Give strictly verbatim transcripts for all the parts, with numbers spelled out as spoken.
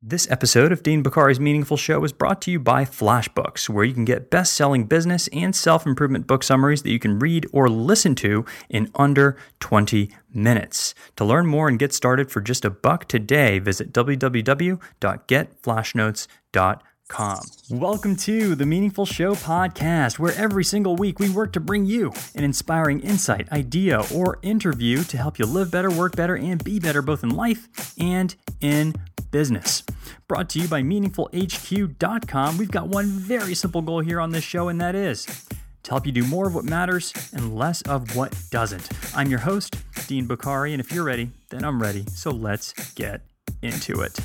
This episode of Dean Bokhari's Meaningful Show is brought to you by FlashBooks, where you can get best-selling business and self-improvement book summaries that you can read or listen to in under twenty minutes. To learn more and get started for just a buck today, visit w w w dot get flash notes dot com. Welcome to the Meaningful Show podcast, where every single week we work to bring you an inspiring insight, idea, or interview to help you live better, work better, and be better both in life and in business. Brought to you by meaningful h q dot com. We've got one very simple goal here on this show, and that is to help you do more of what matters and less of what doesn't. I'm your host, Dean Bokhari, and if you're ready, then I'm ready. So let's get into it.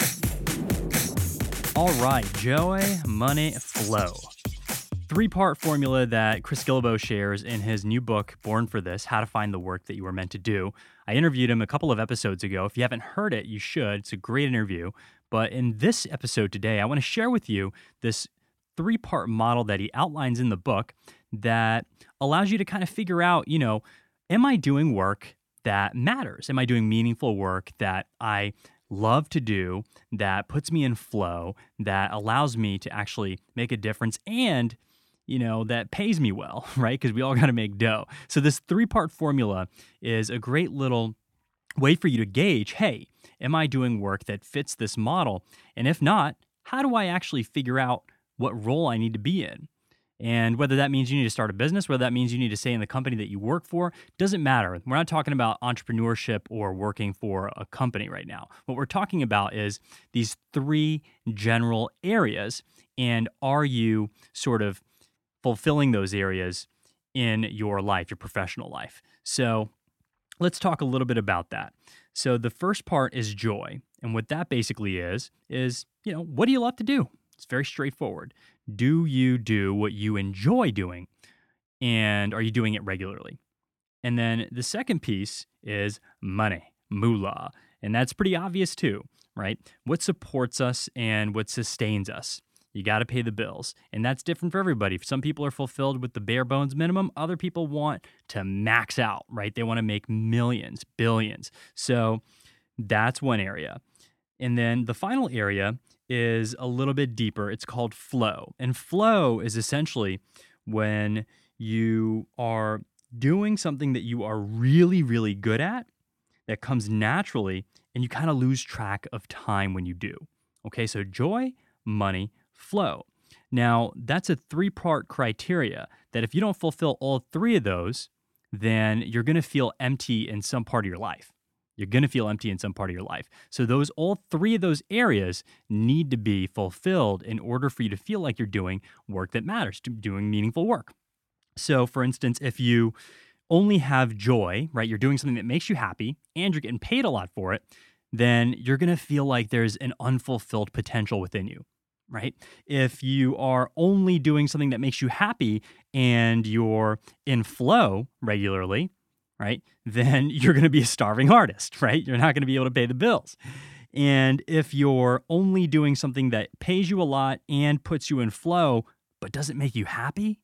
All right, joy, money, flow. Three-part formula that Chris Guillebeau shares in his new book, Born for This, How to Find the Work That You Were Meant to Do. I interviewed him a couple of episodes ago. If you haven't heard it, you should. It's a great interview. But in this episode today, I want to share with you this three-part model that he outlines in the book that allows you to kind of figure out, you know, am I doing work that matters? Am I doing meaningful work that I love to do, that puts me in flow, that allows me to actually make a difference and, you know, that pays me well, right? Because we all got to make dough. So this three-part formula is a great little way for you to gauge, hey, am I doing work that fits this model? And if not, how do I actually figure out what role I need to be in? And whether that means you need to start a business, whether that means you need to stay in the company that you work for, doesn't matter. We're not talking about entrepreneurship or working for a company right now. What we're talking about is these three general areas, and are you sort of fulfilling those areas in your life, your professional life? So let's talk a little bit about that. So the first part is joy. And what that basically is, is, you know, what do you love to do? It's very straightforward. Do you do what you enjoy doing? And are you doing it regularly? And then the second piece is money, moolah. And that's pretty obvious too, right? What supports us and what sustains us? You got to pay the bills. And that's different for everybody. Some people are fulfilled with the bare bones minimum. Other people want to max out, right? They want to make millions, billions. So that's one area. And then the final area is a little bit deeper. It's called flow. And flow is essentially when you are doing something that you are really, really good at, that comes naturally, and you kind of lose track of time when you do. Okay, so joy, money, flow. Now, that's a three-part criteria that if you don't fulfill all three of those, then you're going to feel empty in some part of your life. You're going to feel empty in some part of your life. So those, all three of those areas need to be fulfilled in order for you to feel like you're doing work that matters, doing meaningful work. So for instance, if you only have joy, right, you're doing something that makes you happy and you're getting paid a lot for it, then you're going to feel like there's an unfulfilled potential within you, right? If you are only doing something that makes you happy and you're in flow regularly, right, then you're going to be a starving artist, right? You're not going to be able to pay the bills. And if you're only doing something that pays you a lot and puts you in flow, but doesn't make you happy,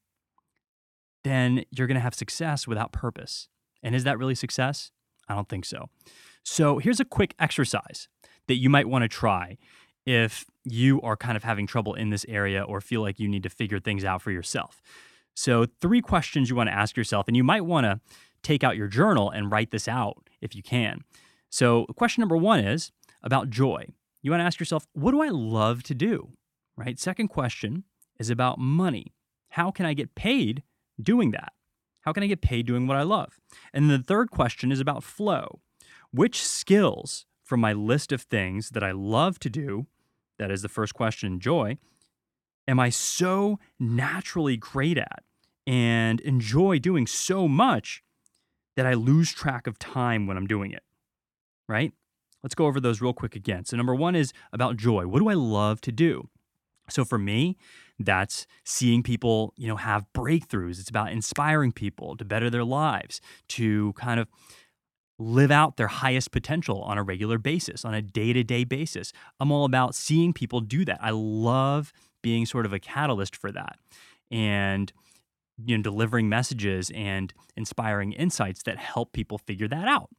then you're going to have success without purpose. And is that really success? I don't think so. So here's a quick exercise that you might want to try if you are kind of having trouble in this area or feel like you need to figure things out for yourself. So three questions you want to ask yourself, and you might want to take out your journal and write this out if you can. So question number one is about joy. You want to ask yourself, what do I love to do? Right? Second question is about money. How can I get paid doing that? How can I get paid doing what I love? And the third question is about flow. Which skills from my list of things that I love to do, that is the first question, joy, am I so naturally great at and enjoy doing so much that I lose track of time when I'm doing it, right? Let's go over those real quick again. So number one is about joy. What do I love to do? So for me, that's seeing people, you know, have breakthroughs. It's about inspiring people to better their lives, to kind of live out their highest potential on a regular basis, on a day-to-day basis. I'm all about seeing people do that. I love being sort of a catalyst for that. And you know, delivering messages and inspiring insights that help people figure that out.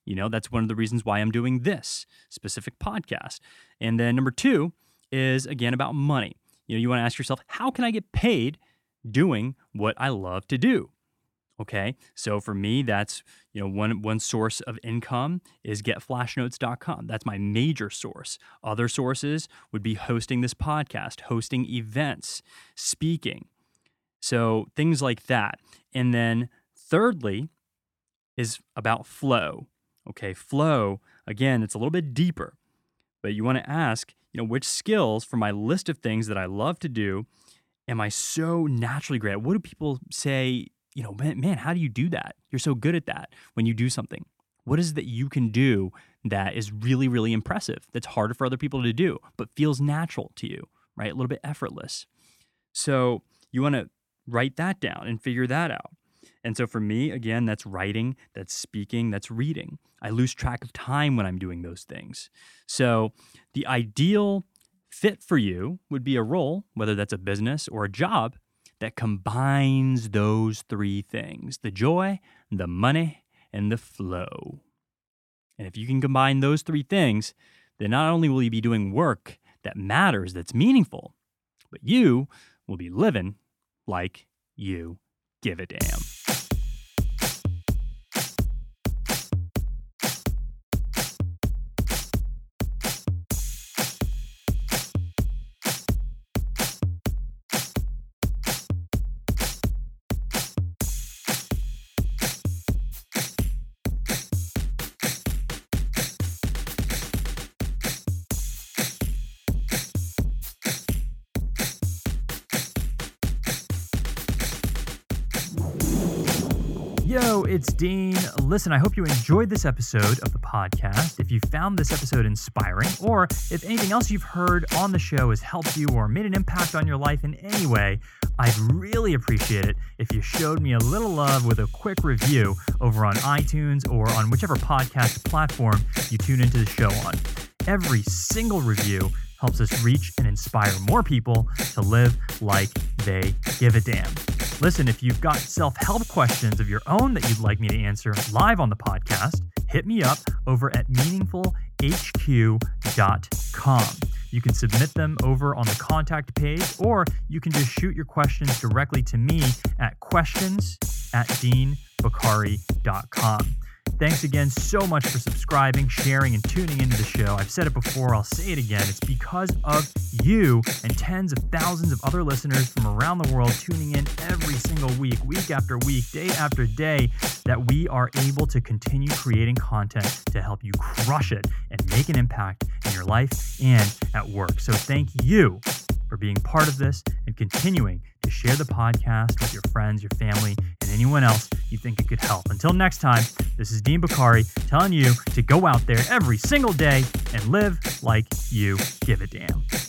You know, that's one of the reasons why I'm doing this specific podcast. And then number two is, again, about money. You know, you want to ask yourself, how can I get paid doing what I love to do? Okay, so for me, that's, you know, one one source of income is get flash notes dot com. That's my major source. Other sources would be hosting this podcast, hosting events, speaking. So things like that. And then thirdly is about flow. Okay, flow, again, it's a little bit deeper, but you want to ask, you know, which skills from my list of things that I love to do am I so naturally great at? What do people say? You know, man, man, how do you do that? You're so good at that when you do something. What is it that you can do that is really, really impressive, that's harder for other people to do, but feels natural to you, right? A little bit effortless. So you want to write that down and figure that out. And so for me, again, that's writing, that's speaking, that's reading. I lose track of time when I'm doing those things. So the ideal fit for you would be a role, whether that's a business or a job, that combines those three things: the joy, the money, and the flow. And if you can combine those three things, then not only will you be doing work that matters, that's meaningful, but you will be living like you give a damn. Yo, it's Dean. Listen, I hope you enjoyed this episode of the podcast. If you found this episode inspiring, or if anything else you've heard on the show has helped you or made an impact on your life in any way, I'd really appreciate it if you showed me a little love with a quick review over on iTunes or on whichever podcast platform you tune into the show on. Every single review helps us reach and inspire more people to live like they give a damn. Listen, if you've got self-help questions of your own that you'd like me to answer live on the podcast, hit me up over at meaningful h q dot com. You can submit them over on the contact page, or you can just shoot your questions directly to me at questions at dean bokhari dot com. Thanks again so much for subscribing, sharing, and tuning into the show. I've said it before, I'll say it again. It's because of you and tens of thousands of other listeners from around the world tuning in every single week, week after week, day after day, that we are able to continue creating content to help you crush it and make an impact in your life and at work. So thank you for being part of this and continuing to share the podcast with your friends, your family, and anyone else you think it could help. Until next time, this is Dean Bokhari telling you to go out there every single day and live like you give a damn.